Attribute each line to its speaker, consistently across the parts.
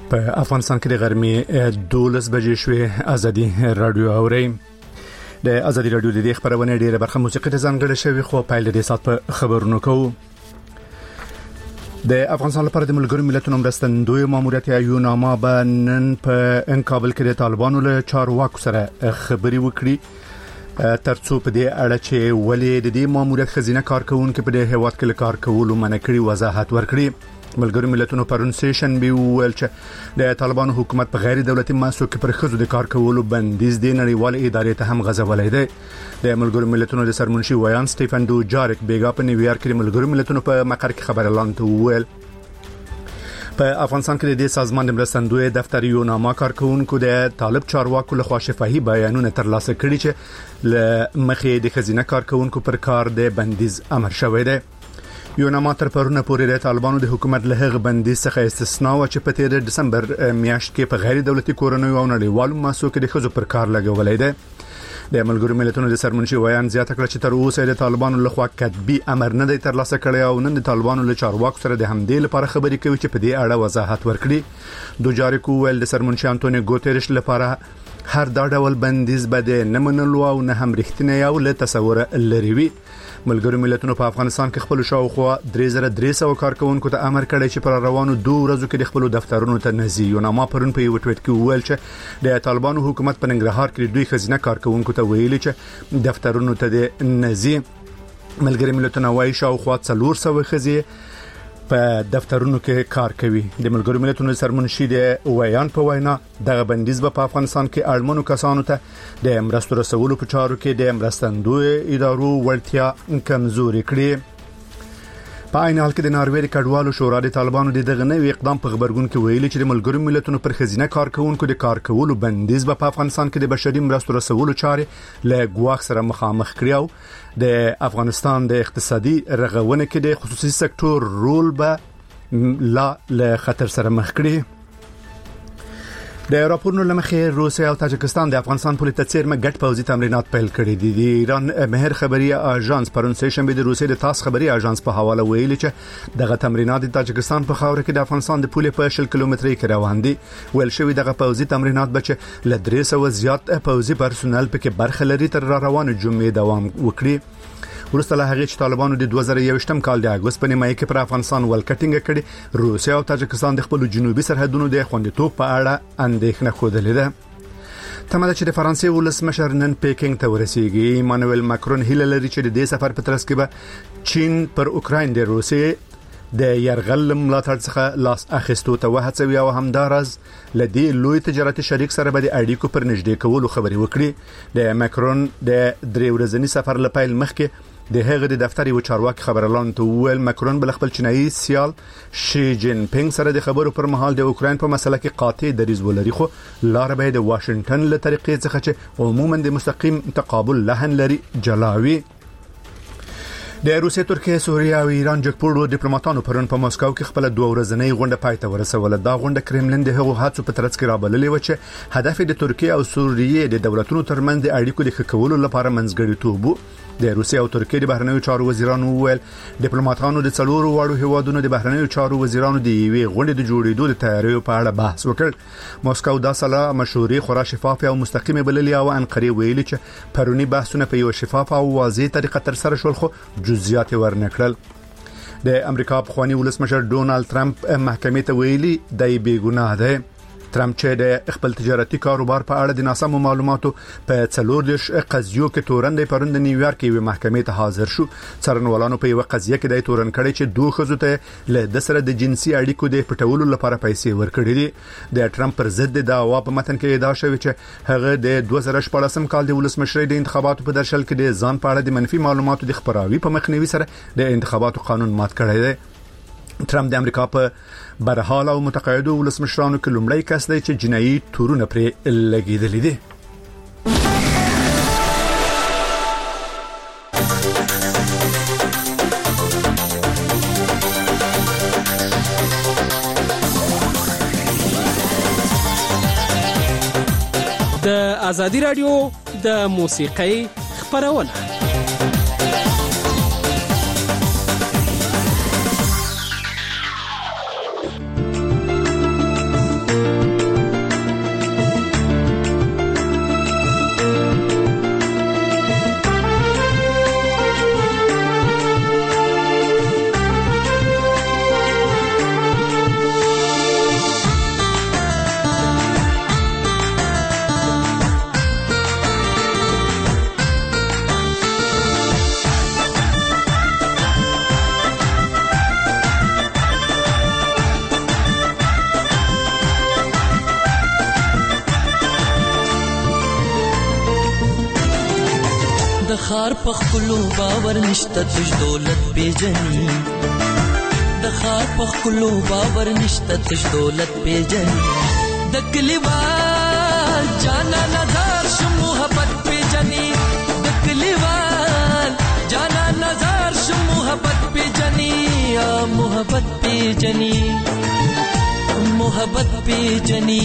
Speaker 1: په افغانستان کې د غرمې 12 بجې شوې. ازادي رادیو اوري. د ازادي رادیو د خبرونه ډیره برخه موسیقي ته ځانګړې شوی خو پایل د سات په خبرونو کوو. د افغانستان لپاره د ملګرو ملتونو مرستندوی ماموریت یوناما به نن په کابل کې د طالبانو له چارواکو سره خبري وکړي ترڅو په دې اړه چې ولې د دې ماموریت خزینه کارکونکو په دې هیواد کې کار کولو منع کړي وضاحت ورکړي. ملګرو ملتونو پرون سیشن به ویل چې د طالبانو حکومت په غیر دولتي مؤسسو کې پر خزو د کار کولو بندیز د نړیوال ادارې ته هم غځولای دی. د ملګرو ملتونو د سرمنشي ویان سټيفن دوجارک بیګا په نیویارک کې ملګرو ملتونو په مقر کې خبر اعلان ویل. په افغانستان کې د سازمان د مرستندوی دفتر یوناما کارکونکو د طالب چارواکو له خوا شفاهي بیانونه ترلاسه کړي چې ل مخې د خزینه کارکونکو پر کار د بندیز امر شوی دی. یوناما تر پرونه پورې د طالبانو د حکومت له هغه بندیز څخه استثنا و چې په 13 دسمبر میاشت کې په غیر دولتي کورنۍ او نړیوالو مؤسسو کې د خزو پر کار لګولای دی. د ملګرو ملتونو د سرمنشي ویان زیاته کړه چې تر اوسه د طالبانو له خوا کتبي امر نه دی ترلاسه کړی او نن د طالبانو له چارواکو سره د همدې لپاره خبرې کوي چې په دې اړه وضاحت ورکړي. دوجارک ویل د سرمنشي انټونی ګوتریش لپاره هر دا ډول بندیز بده نه منلو او نه هم رښتینی او له تصور لري وي. ملګرو ملتونو په افغانستان کې خپل شاوخوا 3300 کارکونکو ته امر کړی چې پر روانو 2 ورځو کې د خپل دفترونو ته نزي. یوناما پرون په یو ټویټ کې ویل چې د طالبانو حکومت په ننګرهار کې دوی خزینه کارکونکو ته ویلي چې دفترونو ته د نزي. ملګرو ملتونو وايي شاوخوا 400 خزي په دفترونو کې کار کوي. د ملګرو ملتونو سرمنشي د ویان په وینا د بندیز په افغانستان کې اړمنو کسانو ته د مرستو رسولو په چارو کې د مرستندوی ادارو ورتیا کمزوري کړي. په عین حال کې د ناروې د کډوالو شورا د طالبانو د دغه نوې اقدام په خبرګون کې ویلي چې د ملګرو ملتونو پر خزینه کارکونکو د کار کولو بندیز په افغانستان کې د بشري مرستو رسولو چارې له ګواښ سره مخامخ کړي او د افغانستان د اقتصادي رغونې کې د خصوصي سکتور رول به لا له خطر سره مخ کړي. د راپورونو لمخې روسیه او تاجکستان د افغانستان په لټه څیرمه ګډ پوځي تمرینات پیل کړي دي. د ایران مهر خبري اژانس پرون سیشن د روسیې د تاس خبري اژانس په حواله ویلي چې دغه تمرینات د تاجکستان په خاور کې د افغانستان د پولې په 10 کیلومتري کې روان دي. ویل شوی دغه پوځي تمرینات به چې ل 300 زیات پوځي پرسونل پکې برخه لري تر روانه جمعې دوام وکړي. ورسته له هغه چې طالبانو د 2021م کال د اگست په نیمه کې پر افغانستان ولکټینګ کړي روسیه او تاجکستان د خپل جنوبي سرحدونو د خوندیتوب په اړه اندېښنه خوده ده. تماده چې د فرانسې ولسمشر نن پیکینګ ته ورسیږي. ایمانوئل ماکرون هیله لري چې د دې سفر په ترڅ کې به چین پر اوکراین د روسیې د يرغل ملاتړ څخه لاس اخیستو ته وهڅوي او همدارز لدی لوی تجارتي شریک سره به د اړیکو پر نږدې کولو خبري وکړي. د ماکرون د 3 ورځنی سفر لپاره مخکې د هغه د دفتر یو چارواکي خبر اعلان ته ویل ماکرون بل خپل چینایي سیال شي جین پینګ سره د خبرو پر مهال د اوکراین په مسله کې قاطع دریځ ولري خو لار به د واشنگټن له طریقې څخه چې عموما د مستقیم تقابل لحن لري جلاوي. د روسیې، ترکیه، سوریه او ایران جګپوړو ډیپلوماټانو پرون په مسکو کې خپل 2 ورځنۍ غونډه پای ته ورسوله. دا غونډه کرملین د هغو هڅو په ترڅ کې رابللې و چې هدف د ترکیه او سوریې د دولتونو ترمنځ د اړیکو د ښه کولو لپاره منځګړیتوب وو. د روسیې او ترکیې د بهرنیو چارو وزیرانو ویل ډیپلوماټانو د څلورو واړو هیوادونو د بهرنیو چارو وزیرانو د یوې غونډې د جوړېدو د تیاریو په اړه بحث وکړ. مسکو دا سلا مشورې خورا شفاف او مستقیمه بللې او انقره ویلي چې پرونی بحثونه په یو شفاف او واضح طریقه تر سره شول خو جزئیات ورنکړل. د امریکا پخوانی ولسمشر ډونالد ټرمپ محکمې ته ویلي دی بې ګناه دی. ټرمپ چې د خپل تجارتي کاروبار په اړه د ناسمو معلوماتو په 4 قضیو کې تورن پرون د نیویارک یو محکمې ته حاضر شو. څارنوالانو په یو قضیه کې د تورن کړي چې دوه خزو ته له د سره د جنسي اړیکو د پټولو لپاره پیسې ورکړي دي. د ټرمپ پر ضد د دعوا په متن کې ادعا شوې چې هغه د 2014 کال د ولسمشری د انتخاباتو په درشل کې د ځان په اړه د منفي معلوماتو د خبراوي په مخنیوي سره د انتخاباتو قانون مات کړی دی. ټرمپ د امریکا په برحال او متقاعدو ولسمشرانو کې لومړی کس دی چې جنایي تورونه پرې لګیدلې دي.
Speaker 2: د ازادي رادیو د موسیقۍ خبرونه
Speaker 3: د خار په خپلو باور نشته تش دولت پیژني د خار په خپلو باور نشته تش دولت پیژني د کلیوال جانا نظر شو محبت پیژني د کلیوال جانا نظر شو محبت پیژني محبت پیژني محبت پیژني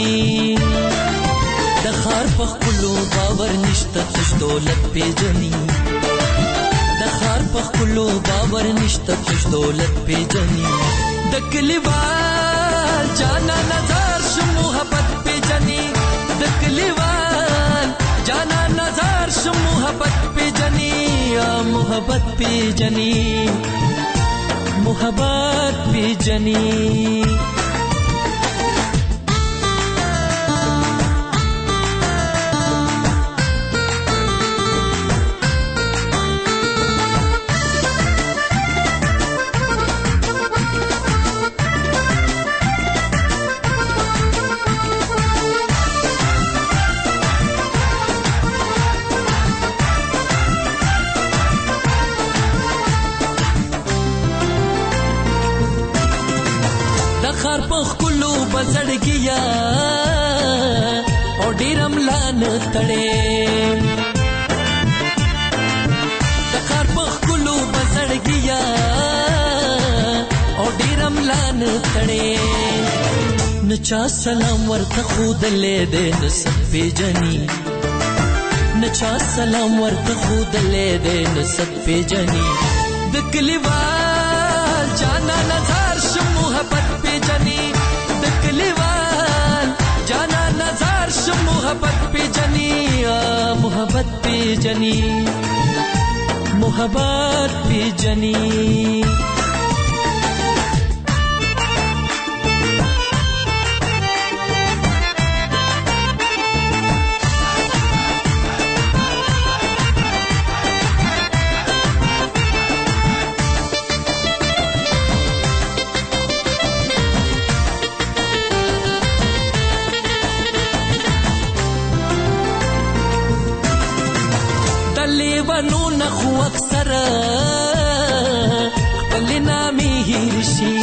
Speaker 3: د خار په خپلو باور نشته تش دولت پیژني د خار په خپلو باور نشته تش دولت پیژني د کلیوال جانا نظر شو محبت پیژني د کلیوال جانا نظر شو محبت پیژني محبت پیژني محبت پیژني بزړګیا او ډیرم لان تړې د خار په خلو بزړګیا او ډیرم لان تړې نچا سلام ورته خود له دې نسب پیجنې نچا سلام ورته خود له دې نسب پیجنې د کلیوال جانا نظر شو محبت پیجنې کلیوال جانا نظر شو محبت پیجنی محبت پیجنی محبت پیجنی لیوانو نخو اکثر خپل نامي هیر شي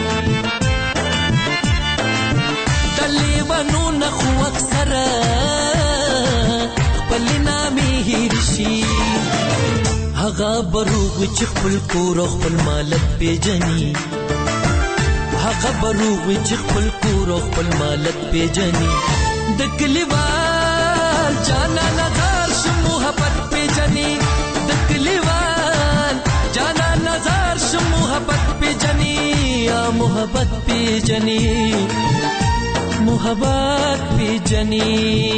Speaker 3: د لیوانو نخو اکثر خپل نامي هیر شي هغه بروغ چې خپل کور خپل مالک پیجني هغه بروغ چې خپل کور خپل مالک پیجني د کلیوال جانا نظر شو محبت پیجنی د کلیوال جانا نظر شو محبت پیجنی محبت پیجنی محبت پیجنی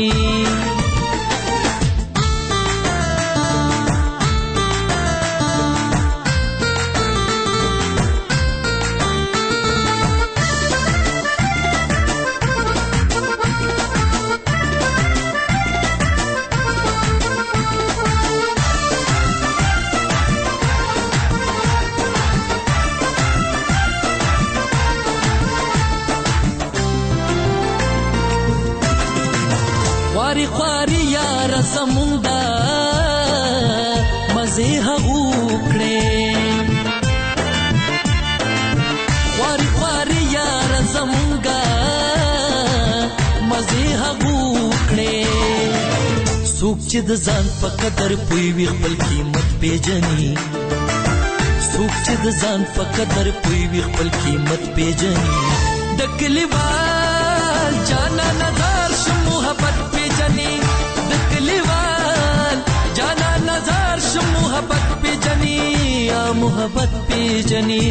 Speaker 3: خواری خواری یار زموندا مزه هغو کړې خواری خواری یار زموندا مزه هغو کړې څوک چې د ځان په قدر پوي وي خپل قیمت پیژني څوک چې د ځان په قدر پوي وي خپل قیمت پیژني د کلیوال جانا نظر شو محبت پیجنی د کلیوال جانا نظر شو محبت پیجنی محبت پیجنی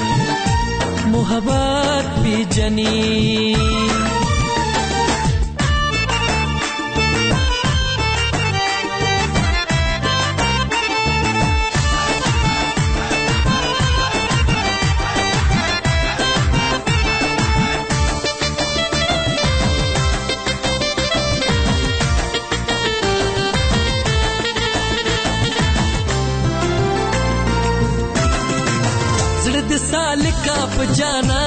Speaker 3: محبت پیجنی سالکا پجانا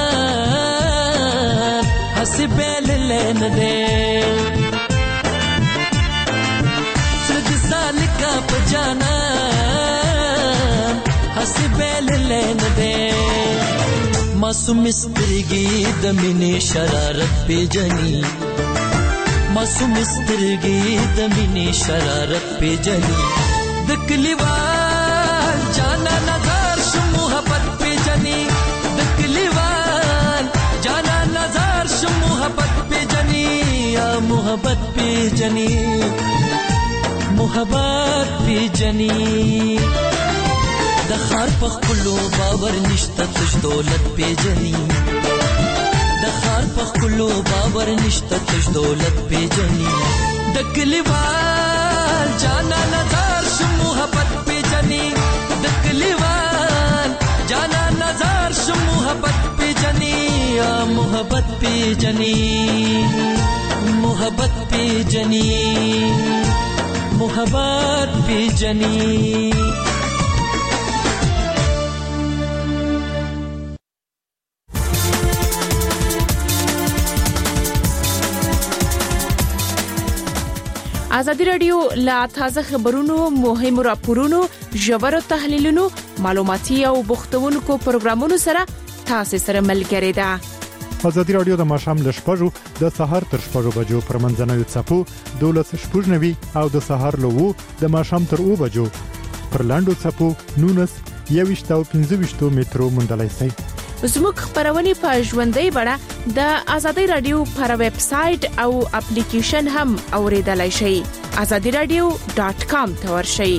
Speaker 3: ہسی بیل لین دے سالکا پجانا حسبل لین دے معصوم سترګې د مینې شرارت پیجنې معصوم سترګې د مینې شرارت پیجنې د کلیوال جانا نظر شو محبت پیجنې د کلیوال جانا نظر شو محبت پیجنې یا محبت پیجنې محبت پیجنې د خار په خپلو باور نشته تش دولت پیجنې د خار په خپلو باور نشته تش دولت پیجنې د کلیوال جانا نظر شو محبت پیجنې د کلیوال جانا نظر شو محبت پیجنې یا محبت پیجنې محبت پیجنې محبت پیجنې
Speaker 4: ازادي رادیو لا تازه خبرونو مهم راپورونو ژور تحلیلونو معلوماتي او بوختونکو پروګرامونو سره تاسو سره ملګری ده
Speaker 5: ازادي رادیو د ماښام ل 6:00 د سحر تر 6:00 بجو پر منځنوي څپو 12:90 او د سحر له 2 د ماښام تر 2 بجو پر لاندو څپو 19 او 15 مترو مندلای سي
Speaker 4: زموږ خبرونه په ژوندۍ بڼه د ازادي رادیو پر ویب سټ او اپلیکیشن هم اوریدلای شئ azadiradio.com ته ورشئ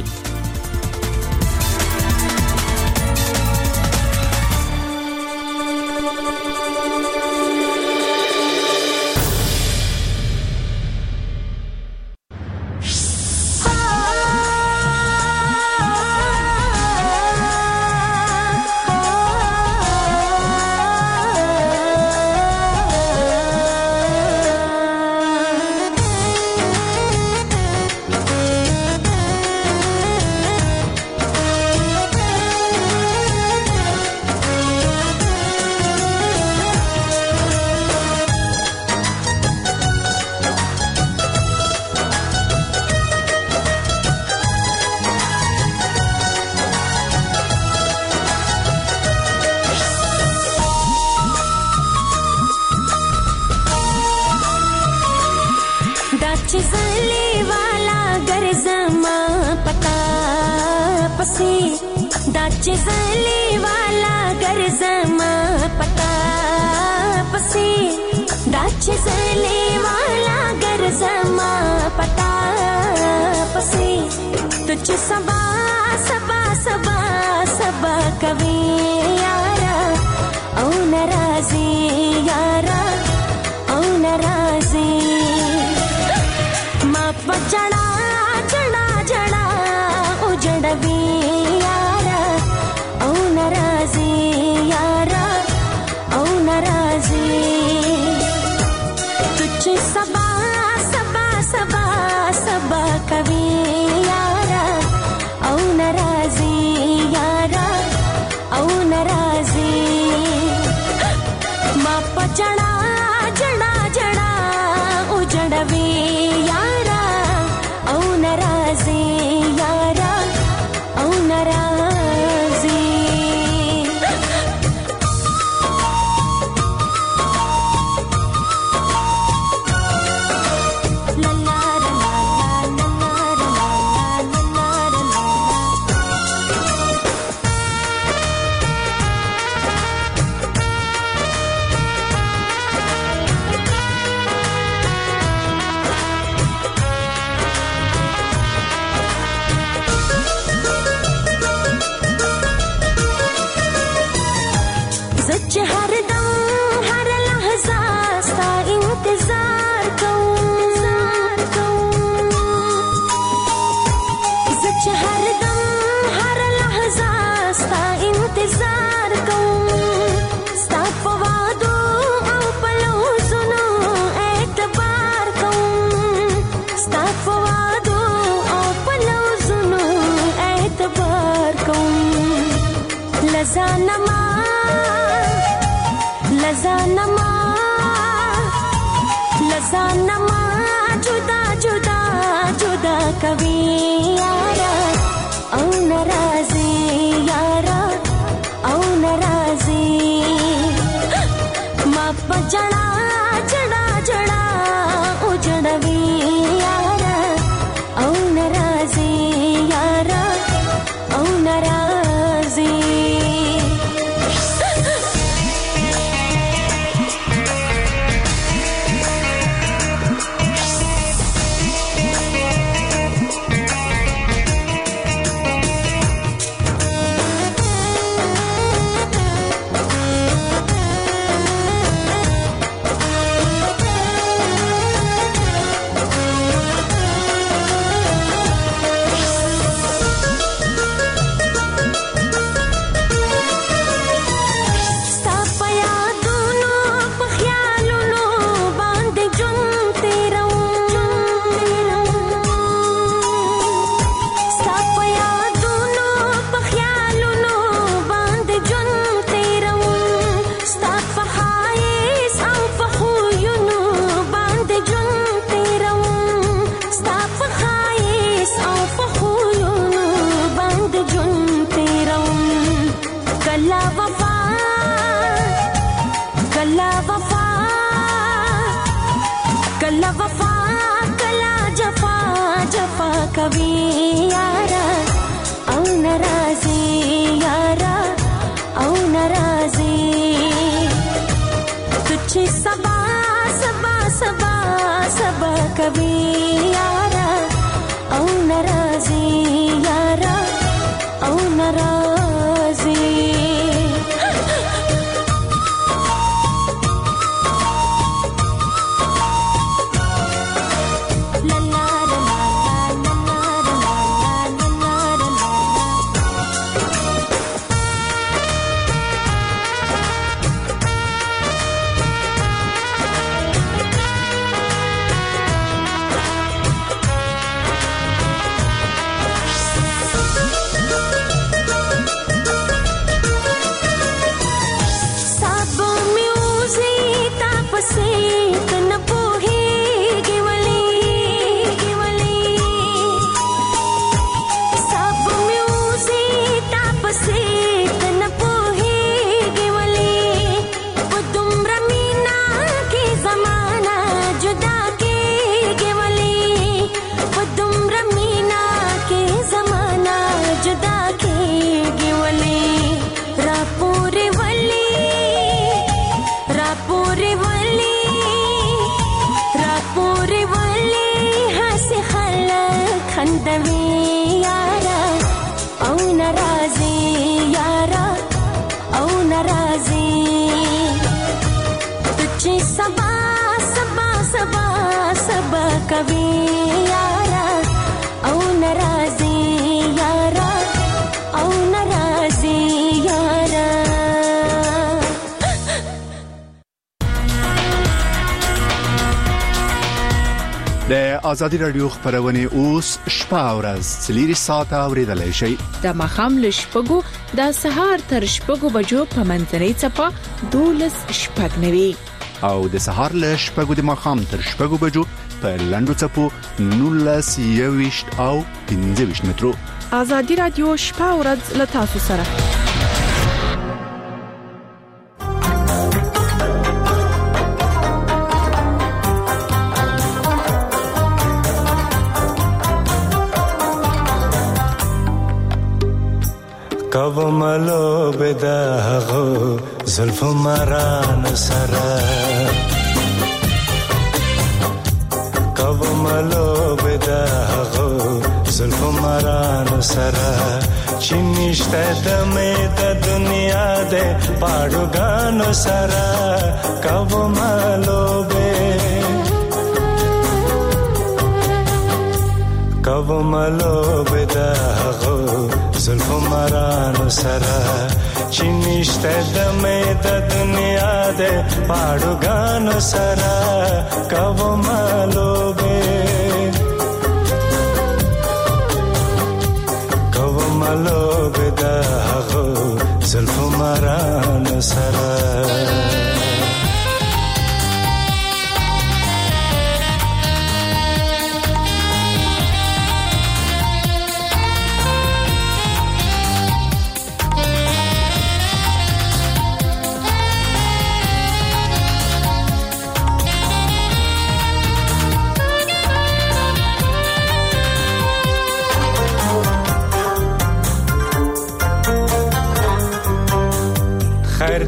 Speaker 6: लजानमा जुदा जुदा जुदा कभी यारा औ नाराजी यारा जड़ा जड़ा जड़ा ओ जड़वी यारा औ नाराजी यारा औ नाराजी कभी यारा औ नाराजी यारा औ नाराजी तुझे सबा सबा सबा सबा कभी यारा औ नाराजी यारा औ नाराजी कभी यारा औ नाराजी यारा औ नाराजी यारा
Speaker 1: د آزادي رادیو خبرونه اوس شپه ورځ سلیری ساعت اوریدلای شي
Speaker 4: د مخام لشپګو د سهار تر شپګو بجو په منځنۍ چپا 12 شپګنوي
Speaker 1: او د سهار له شپږو د مخام تر شپږو بجو په لندو چپو 19 او 15 مترو
Speaker 4: آزادي رادیو شپه ورځ له تاسو سره
Speaker 7: کاو ملو بداغو زلف مران سرا کاو ملو بداغو زلف مران سرا چینشته دمه د دنیا ده پاړوګانو سرا کاو ملو کاو ملو بداغو زلف مرانو سرا چینشته دمه د دنیا ده پاړوګانو سرا کاو مالو به د هغو زلف مرانو سرا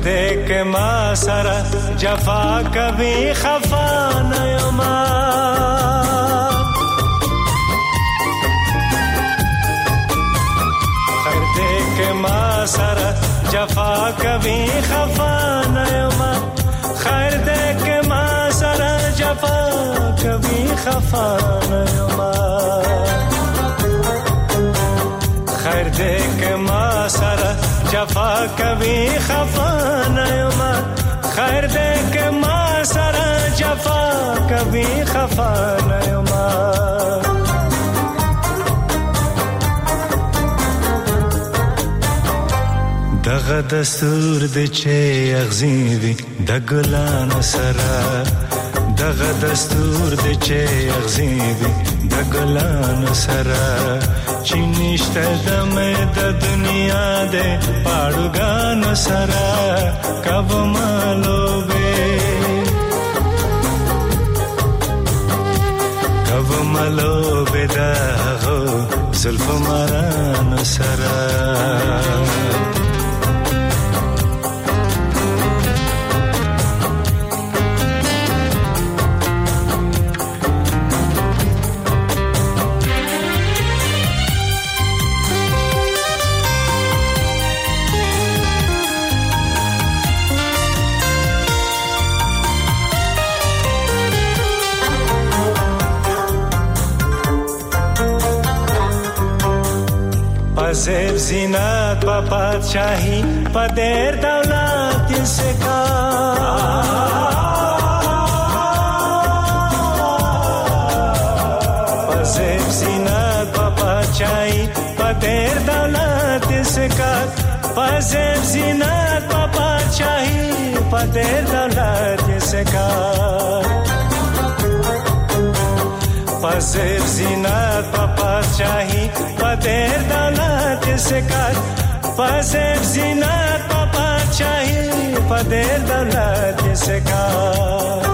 Speaker 7: دې کې ما سره جفا کوي خفا نه یم خیر دې کې ما سره جفا کوي خفا نه یم خیر دې کې ما سره جفا کوي خفا نه یم خیر دې کې ما سره جفا کوي خفا نه یم خیر دې کې ما سره جفا کوي خفا نه یم دغه دستور دې چې اغزي وي د ګلانو سره دغه دستور دې چې اغزي وي د ګلانو سره چې نشته د مې د دنیا دې پاړوګانو سره کب مالوبه دغه زلف مارانو سره زیب زینت با پادشاہی پا دیر دولت سے کا زیب زینت با پادشاہی پا دیر دولت سے کا زیب زینت با پادشاہی پا دیر دولت سے کا پزیر زینت پا پادشاہی پا دیر دولت سکت پزیر زینت پا پادشاہی پا دیر دولت سکت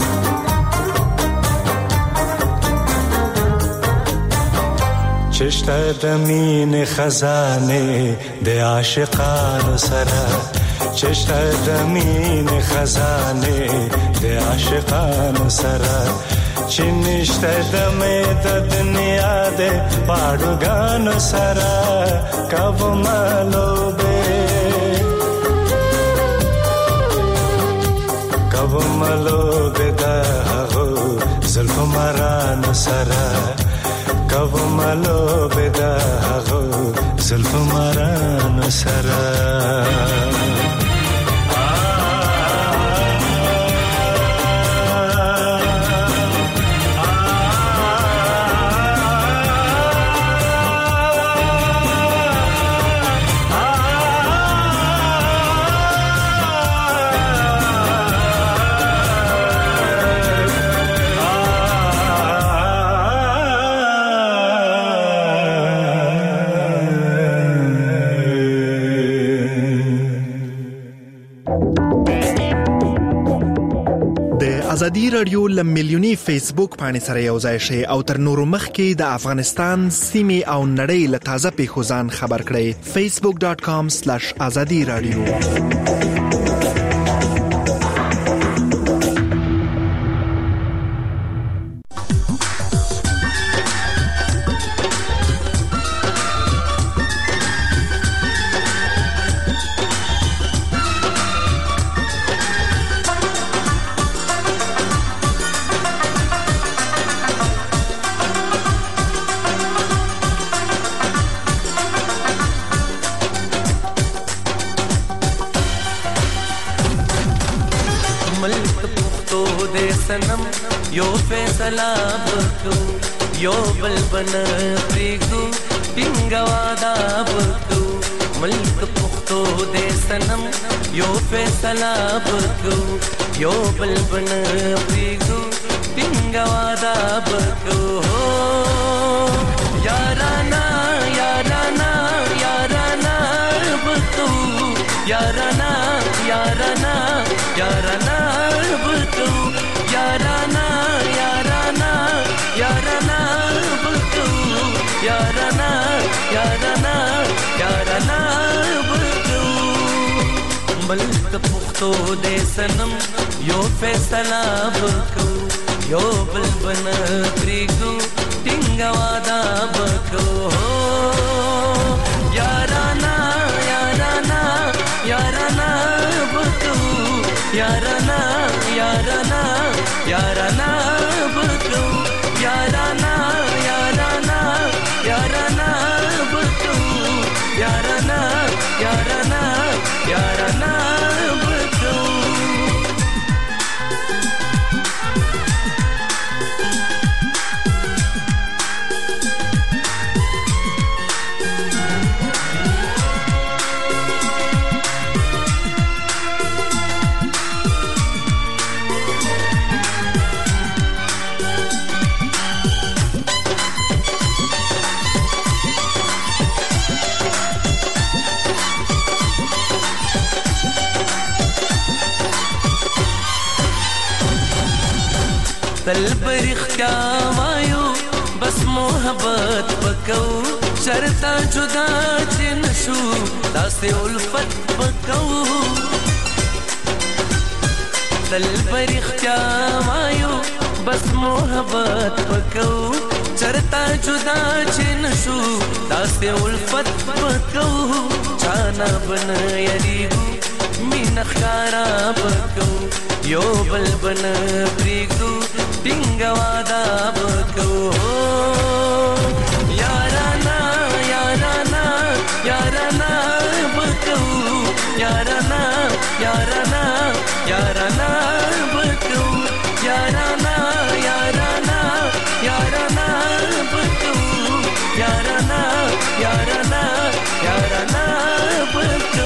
Speaker 7: چشت دمین خزانه ده عاشقان سرا چشت دمین خزانه ده عاشقان سرا چنشته دمه د دنیا ده پاړوګان سره کب مالوبه دغه زلف ماران سره کب مالوبه دغه زلف ماران سره
Speaker 8: ازادي رادیو لمیلیونی فیسبوک باندې سره یو ځای شي او تر نورو مخکې د افغانستان سیمې او نړۍ له تازه پیښو ځان خبر کړئ facebook.com/azadi radio
Speaker 3: यो फैसला बको यो बलबन प्रीगु बिंगवादा बको मुल्क पुख्तो दे सनम यो फैसला बको यो बलबन प्रीगु बिंगवादा बको याराना याराना याराना बको याराना याराना याराना बको याराना याराना याराना बको याराना याराना याराना बको ملک پختو دې سنم یو فیصله وکړو یو بل بن پریږدو ټینګ واده وکړو یارانا یارانا یارانا وکړو یارانا یارانا یارانا وکړو یارانا یارانا یارانا وکړو یارانا یارانا یارانا وکړو تل برختیا وایو بس محبت وکو شرطا جدا چې نشو داسې الفت وکو تل برختیا وایو بس محبت وکو شرطا جدا چې نشو داسې الفت وکو چانا بن یریګو مین خارا وکو یو بل بن پریږدو ټینګ واده وکړو یارانا یارانا یارانا وکړو یارانا یارانا یارانا وکړو یارانا یارانا یارانا وکړو یارانا یارانا یارانا وکړو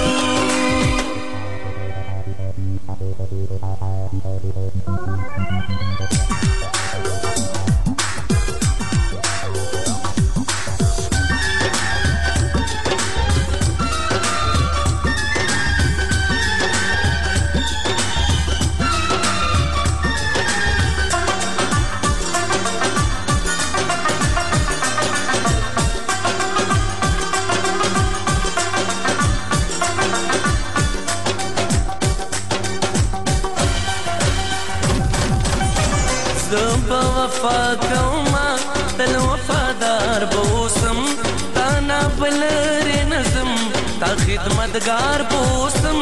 Speaker 3: وفا کوما تل وفادار بوسم تانا بلر نظم تا خدمتگار بوسم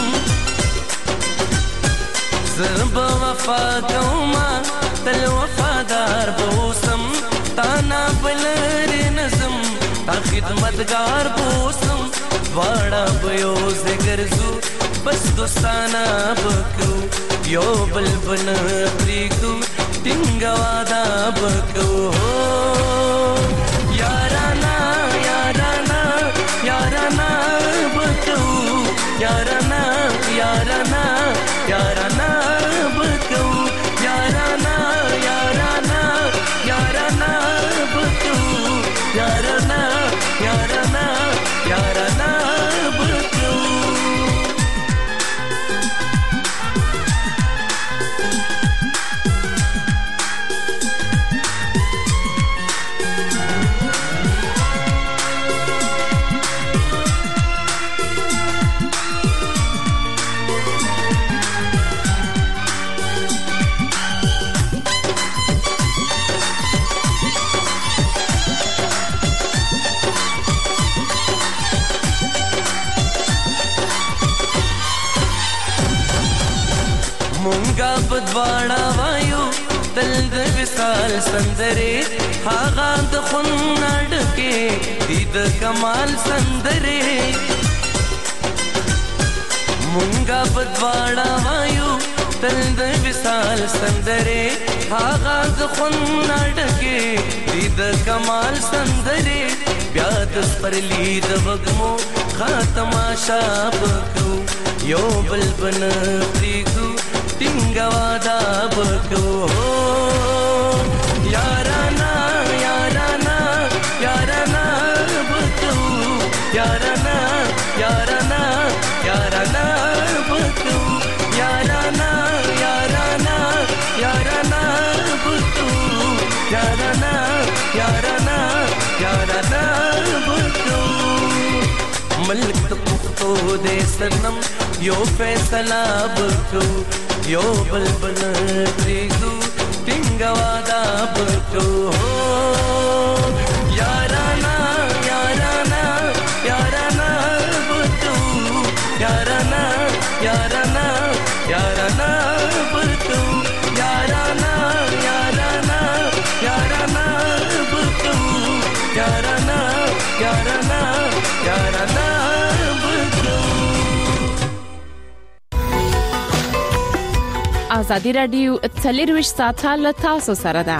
Speaker 3: زب وفا کوما تل وفادار بوسم تانا بلر نظم تا خدمتگار بوسم واڑا بیو زگرزو بس دوستانا بکو یو بل بن پریږدو ټینګ واده وکړو یارانا یارانا یارانا وکړو یارانا یارانا یارانا وکړو یارانا یارانا یارانا وکړو یارانا یارانا یارانا وکړو مونږه په دواړه وایو تل د وصال سندرې هغه د خون نډکې دې د کمال سندرې مونږه په دواړه وایو تل د وصال سندرې هغه د خون نډکې دې د کمال سندرې بیا د سپرلی د وږمو خاتمه شاب کو یو بل بن پریږدو ټینګ واده وکړو یارانا یارانا یارانا وکړو یارانا یارانا یارانا وکړو یارانا یارانا یارانا وکړو یارانا یارانا یارانا وکړو ملک
Speaker 9: پښتو دې سنم یو فیصله بکو یو بلبل پریږدو ټینګ واده بکو یارانا یارانا یارانا بکو یارانا یارانا یارانا بکو یارانا یارانا یارانا بکو یارانا یارانا یارانا بکو.
Speaker 4: ازادي رادیو 24 ساعته له تاسو سره ده.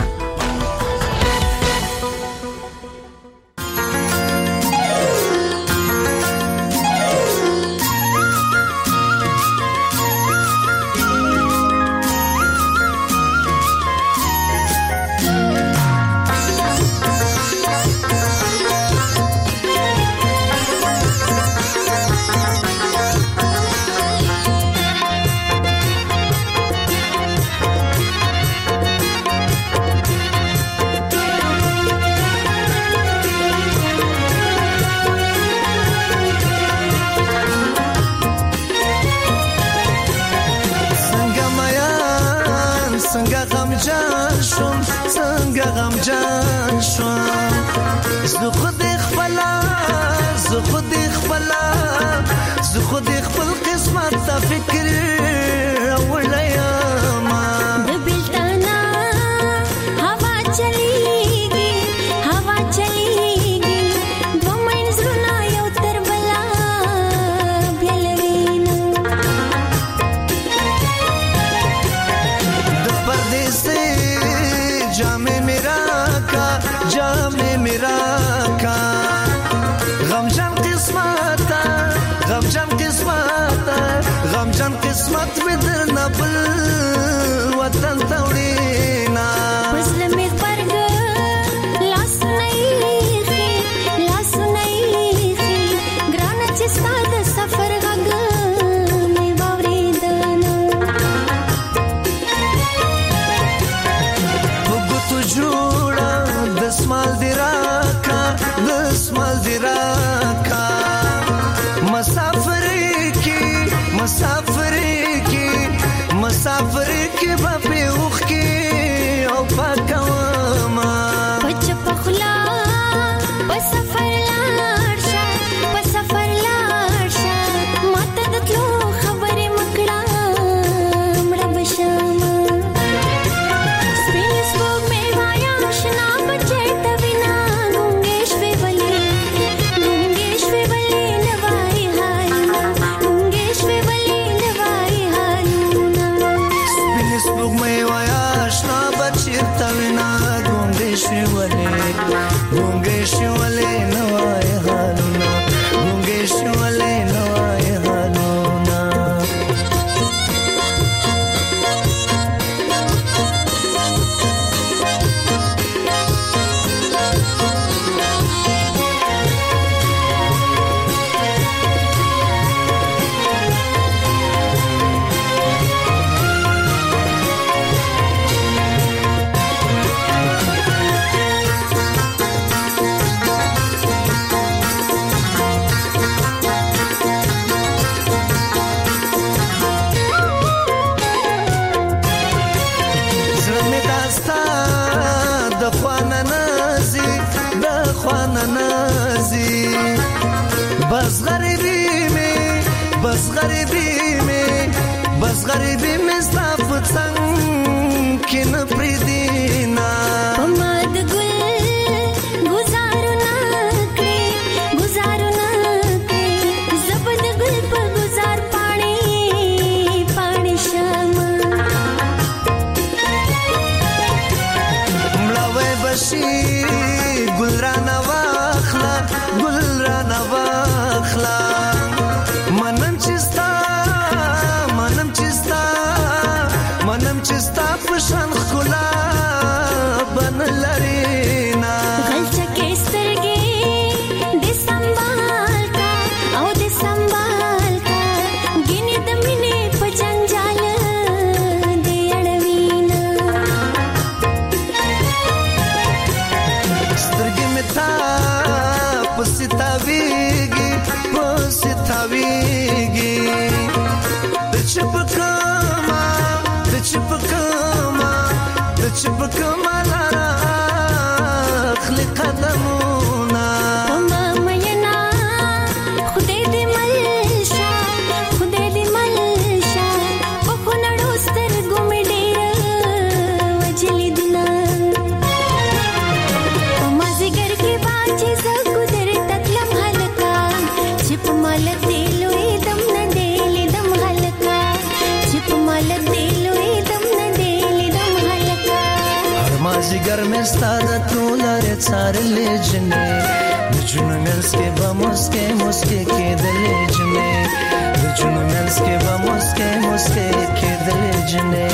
Speaker 10: ستاویږي د چپ کما لارا خلق قدمونه जिगर में स्तादा तू लरे सारे ले जने जुनू मिल्स के बा मुस्के के दले जने जुनू मिल्स के बा मुस्के के दले जने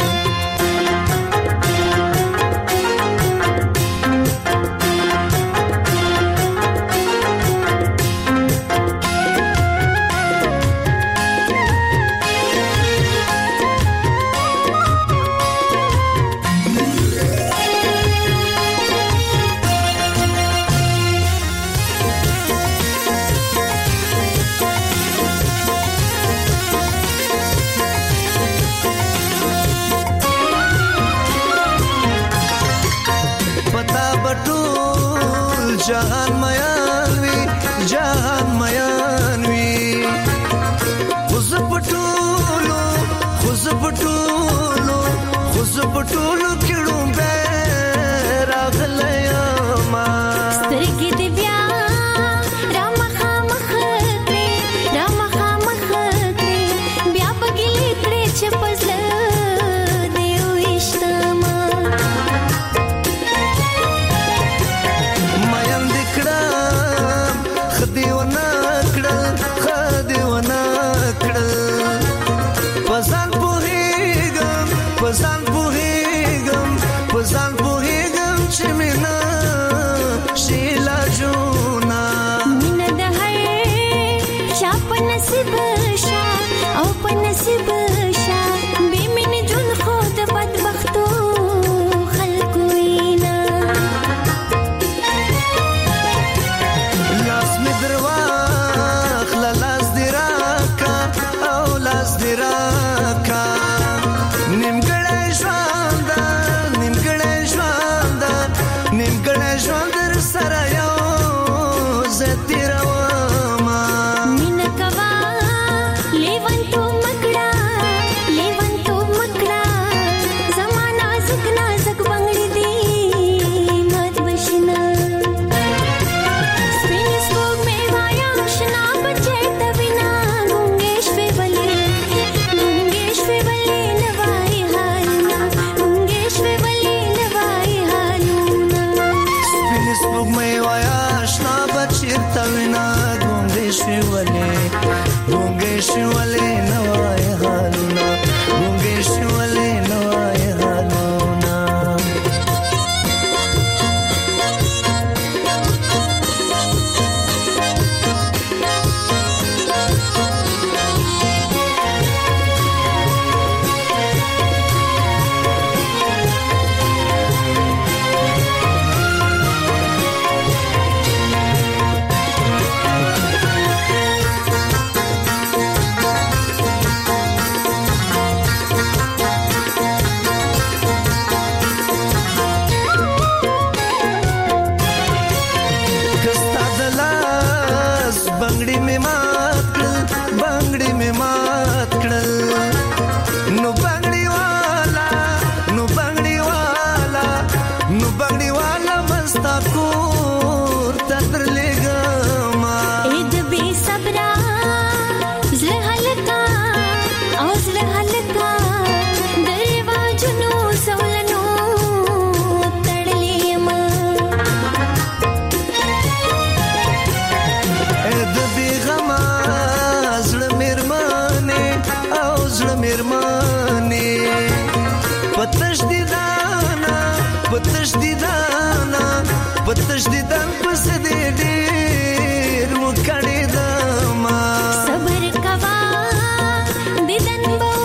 Speaker 10: जहान मयान वी खुश पटूलो किड़ू बे रागलया मा
Speaker 6: स्तरगी दे ब्या राम खामख के ब्या पगिली कड़े चपजल देव इश्तमा पसान पुहेगम चिमिना शीला जोना मिन दहर शाप नसीब शा औ पनसीब शा बेमिन जुन खुद बदबख्तो खलकुइना लास में दरवा खलास दिराका औ लास दिराका निमगड़े निमगड़े सरायो जतिरवामा मिन कवा लेवन तो मकड़ा जमाना नाजक बंगड़ी दी मत बशना स्पिनिस बोग में वाया शना बचे तबिना गुंगेश पे बले नवाई हालना गुंगेश पे बले नवाई हालना स्पुग में वाया शना बचीर तविना गुंगेश वाले नवाय हालूना गुंगेश वाले नवाय हालूना बंगड़ी में मात कड़ल नु बंगड़ी वाला मस्ता कोर तत्र लेगा मा इद बे सबरा जहलका दरवा जुनू सवलनो तड़ले मा इद बे गमा मेरमाने पतशदीदान पस दे देर वो कड़े दामा सबर कवा दिदन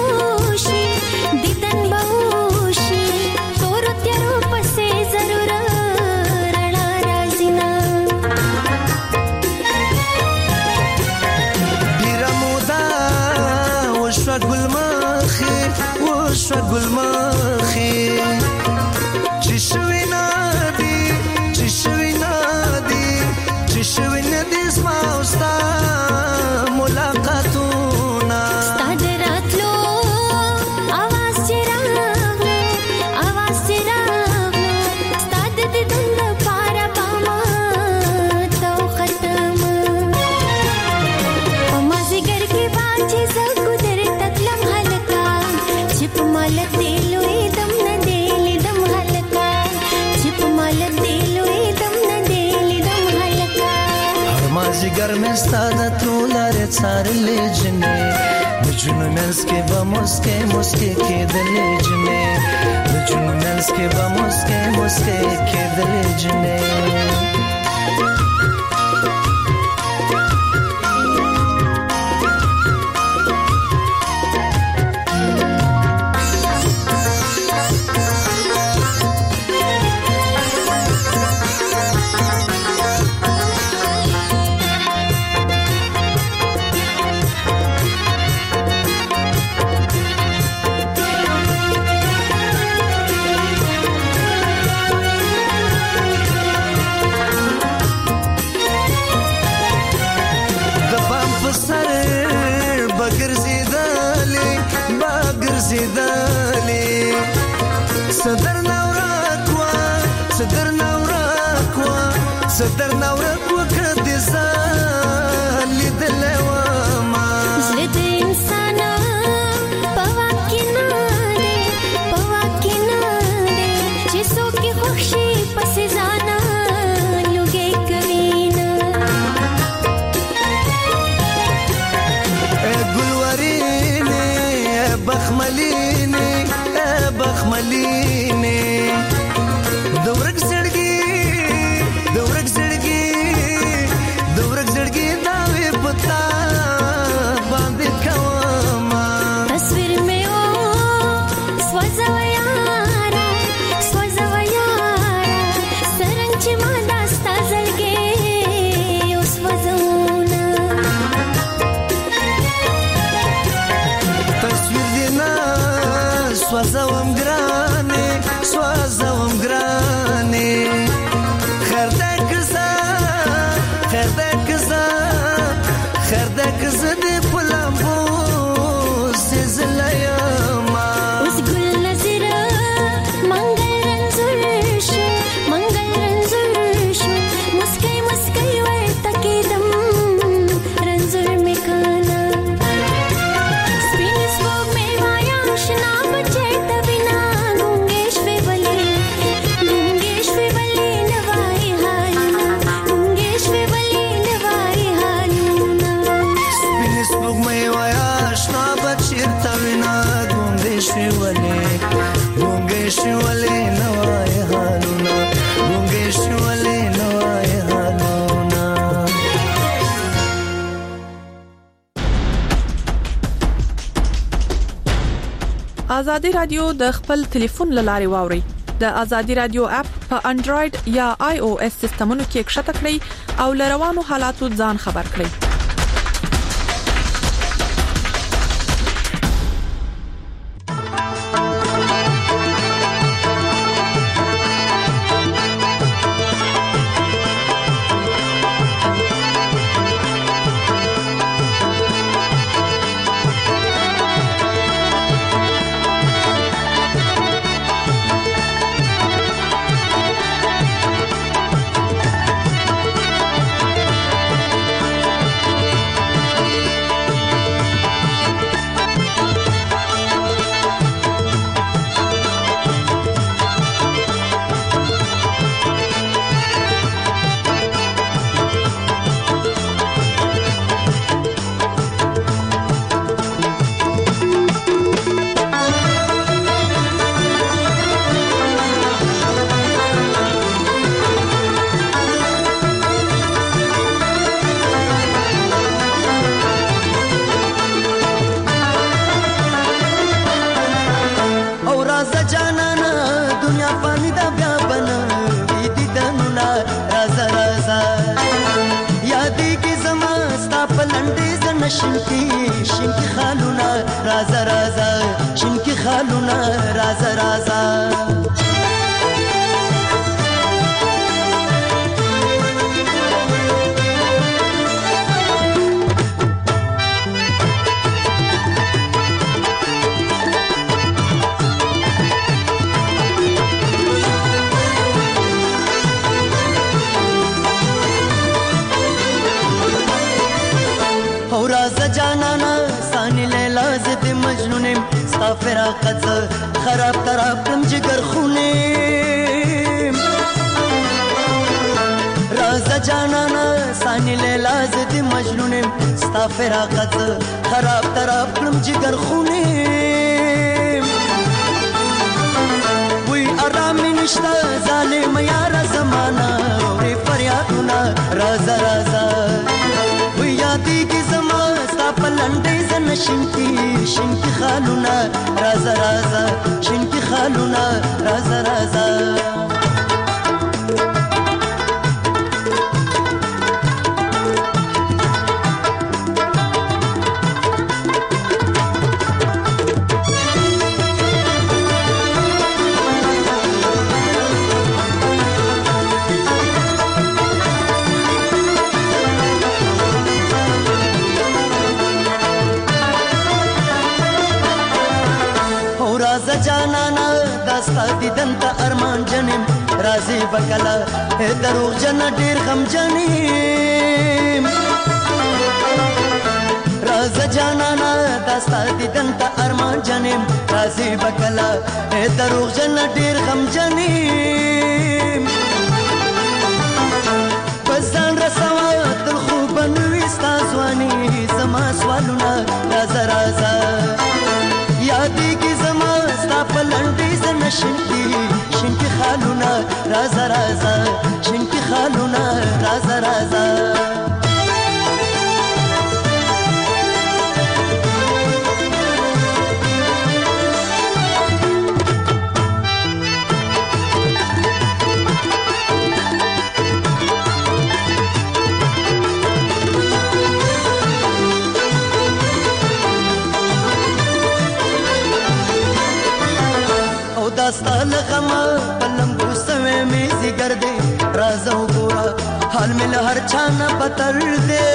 Speaker 6: बहुशी तोर त्यारो पसे जरूर रणा राजिना
Speaker 10: जिगर में सादा तोलारे सारले जने जुनू मेंस के बमुस्के मुस्के के दले जने जुनू मेंस के बमुस्के मुस्के के दले जने
Speaker 6: صدر نورك وكرد زال لدلوما
Speaker 11: زلد إنسانا بواكينا دي جسو کی خوشی پس زانا لوگے کبینا
Speaker 6: گلورینی بخملینی دورک زړګي داوي پتا باندې کوما
Speaker 11: تصویر مې او سوځويارا سرنګ چې ما داستا زړګي اوس وځونا
Speaker 6: تصویر دې نه سوځوم ګرانه خردك زدي بلامبو سيزلا ياما
Speaker 11: وسقول نزرة منغل رنزرشو مسكي ويتكيدم رنزر مكانا سبيني سبوب ميوايا شنا بچه تبنا گونگيش في بلي نواي حالنا گونگيش في بلي نواي حالنا
Speaker 6: سبوک مې ویا شنا بچیر تاوینا گونگې شولې نوای حالونه
Speaker 12: ازادي رادیو د خپل ټلیفون لاري واوري د ازادي رادیو اپ په انډراید یا آی او اس سیستمونو کې ښکته کړئ او لروانو حالاتو ځان خبر کړئ
Speaker 10: شینکی خالونا رازا شینکی خالونا رازا فراقت خراب کم جگر خونه راز
Speaker 6: راز جانانا سانی لیلا زدی مجنونم ستا فراقت خراب تراب کلم جگر خونیم وی آرامی نشتا ظالم یار زمانا وی فریادونا رازا رازا وی یادی کی زمان ستا پلندی زن شنکی خالونا رازا رازا شنکی خالونا رازا رازا جانانا داستا دیدن تا ارمان جنم رازی بکلا دروغ جن ډیر غم جنیم راز جانانا داستا دیدن تا ارمان جنم رازی بکلا دروغ جن ډیر غم جنیم بزن رسوا تل خوب نوې ستا ځواني زما سوالونه رازا رازا یادی کی زما ستا پلندی زن شنکی خالونا رازا رازا شنکی خالونا رازا رازا داستا لغما پلم گوسوے میں زگر دے رازو گورا حال میں لہر چھانا بتر دے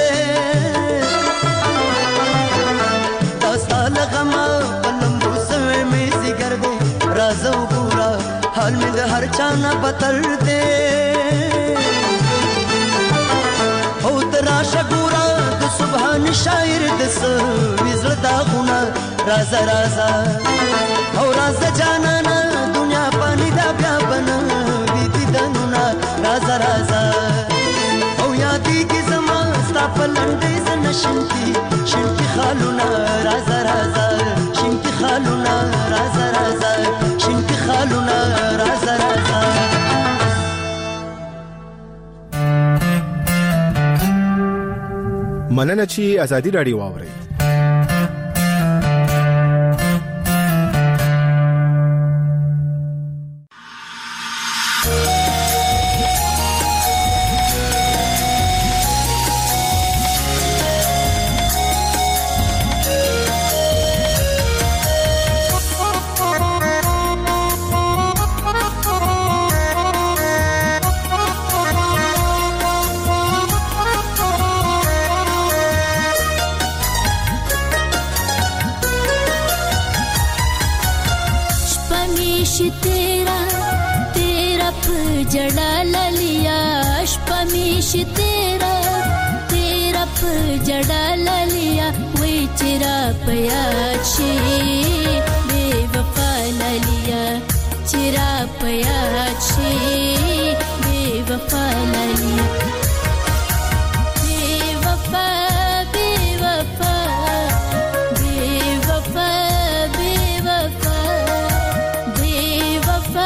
Speaker 6: داستا لغما پلم گوسوے میں زگر دے رازو گورا حال میں لہر چھانا بتر دے او تراشا گورا دو سبحان شاعر دس وزر داغونا رازا رازا او رازا جانانا دنیا پانی دا بیا بنا دیدی دنونا رازا رازا او یادی کی زمان ستا پلندی زن شنکی خالونا رازا رازا شنکی خالونا رازا رازا شنکی خالونا رازا رازا
Speaker 13: مننه چې ازادي راډیو واورئ.
Speaker 14: जड़ा ललिया अष्टमीश तेरा जड़ा ललिया वे चिरा पयाछे बेवफा ललिया चिरा पयाछे बेवफा ललिया बेवफा बेवफा बेवफा बेवफा बेवफा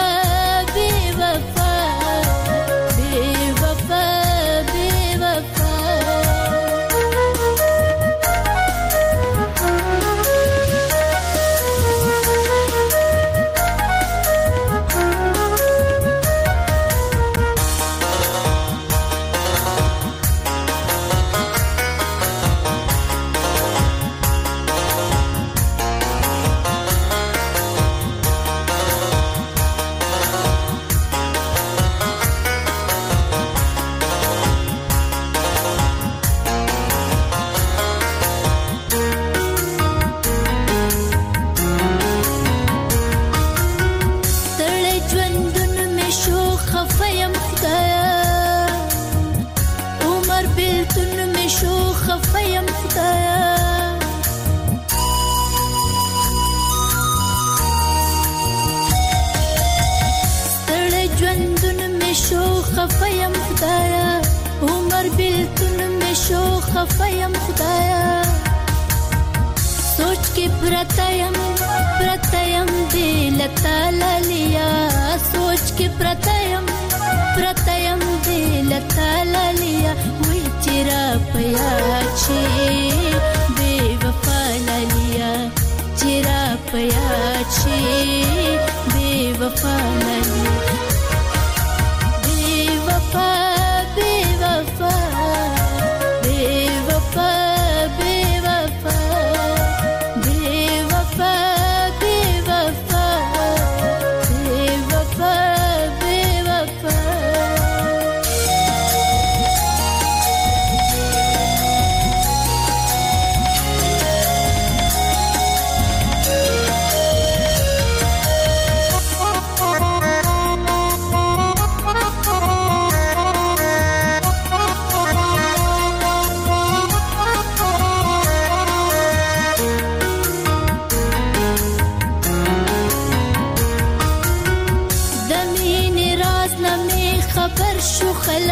Speaker 14: وفایم خدایا سوچ کې پرتایم دل تعالی سوچ کې پرتایم دل تعالی وی چیرې پیا چی بے وفا لالیا چیرې پیا چی بے وفا لالیا بے وفا بے وفا بے وفا بے وفا بے وفا بے وفا بے وفا بے وفا خبر شو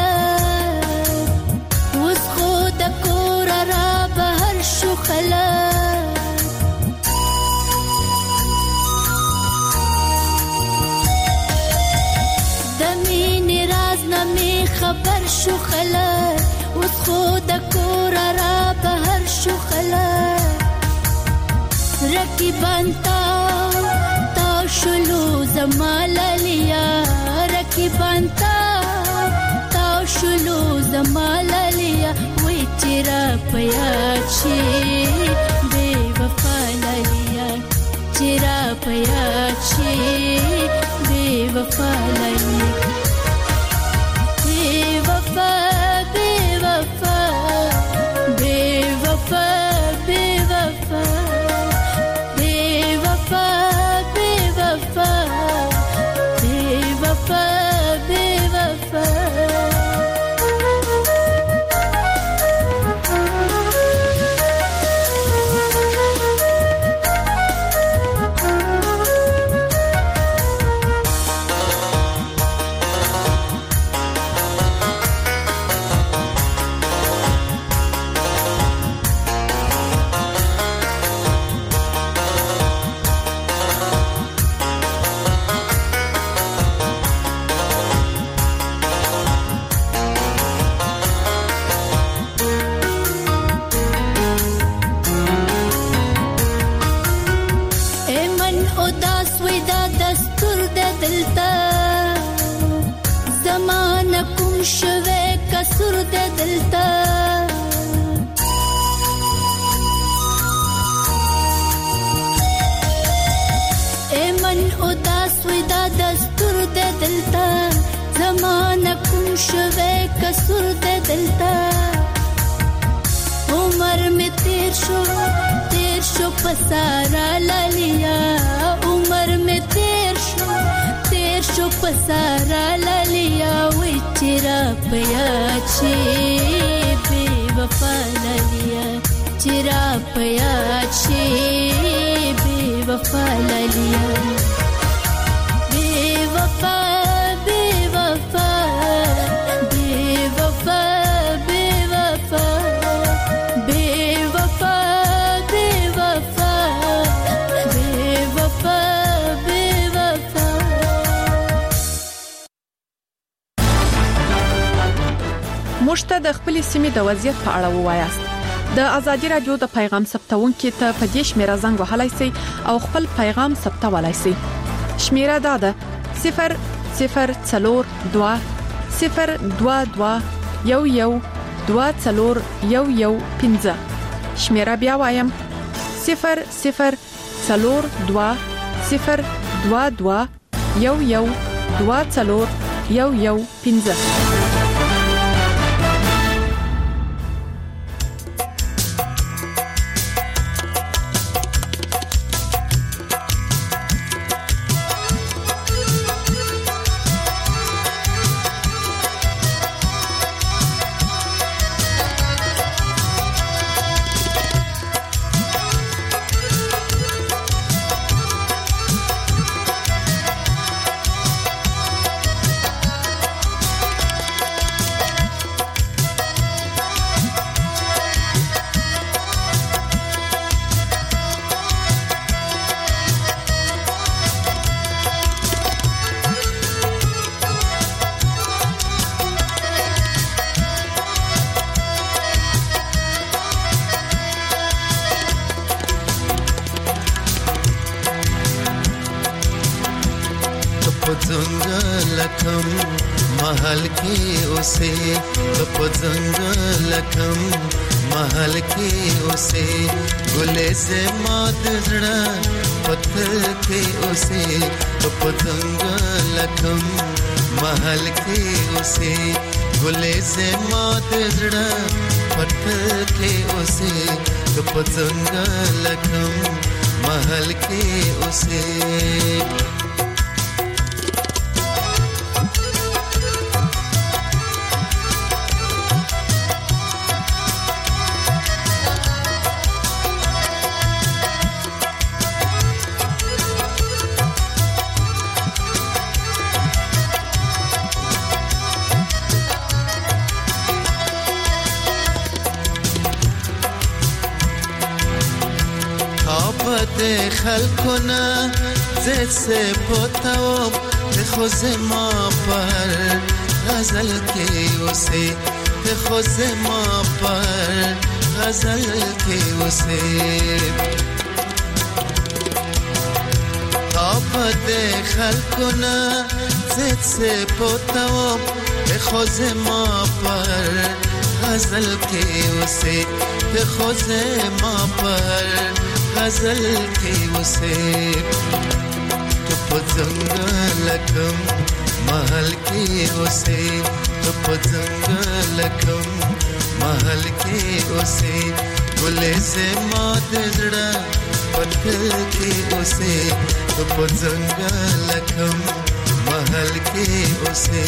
Speaker 14: خلک اوس خو د کور را بهر شو خلک د مینې راز نه می خبر شو خلک اوس خو د کور را بهر شو خلک رقیبان تا شلو زمالالیا رقیبان تا شلو زمالالیا وی چیرې پیا چی بے وفا لالیا چیرې پیا چی بے وفا لالیا بے وفا بے وفا بے وفا بے وفا بے وفا بے وفا بے وفا بے وفا شوه کسر د دلتا ایمن اداس وې دا دستور د دلتا زمانہ کوم شوه کسر د دلتا عمر می تیر شو پسارا لالیا عمر می تیر شو پسارا لالیا وی چیرې پیا چی بے وفا لالیا چیرې پیا چی بے وفا لالیا بے وفا بے وفا بے وفا بے وفا بے وفا بے وفا بے وفا بے وفا
Speaker 12: موږ ته د خپل سیمې د وضعیت په اړه ووایاست د ازادي رادیو د پیغام ثبتونکو ته په دې شمیره زنګ وهلای شئ او خپل پیغام ثبتولای شئ شمیره دا ده 0042 022 112415 شمیره بیا وایم 0042 022 112415
Speaker 15: महल के उसे पतंग लखम महल के उसे गुले से मात जड़ा पत्थर के उसे पतंग लखम महल के उसे गुले से मात जड़ा पत्थर के उसे पतंग लखम महल के उसे خلقنا زد سے پوتاوم خوز ما پر غزل کے اسے خوز ما پر غزل کے اسے آباد خلقنا زد سے پوتاوم خوز ما پر غزل کے اسے خوز ما پر غزل के उसे तो पतंग लखम महल के उसे तो पतंग लखम महल के उसे गुले से मात जड़ा पत्थर के उसे तो पतंग लखम महल के उसे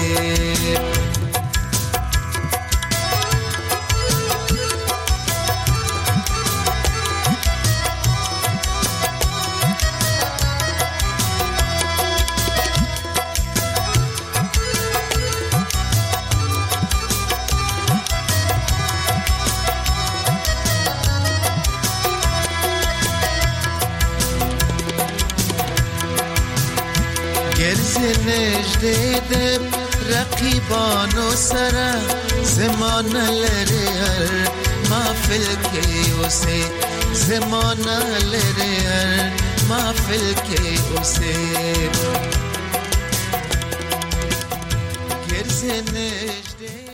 Speaker 15: نجدیدم رقیبانو سرا زمان لره هر محفل که اسه زمان لره هر محفل که اسه گرز نجدیدم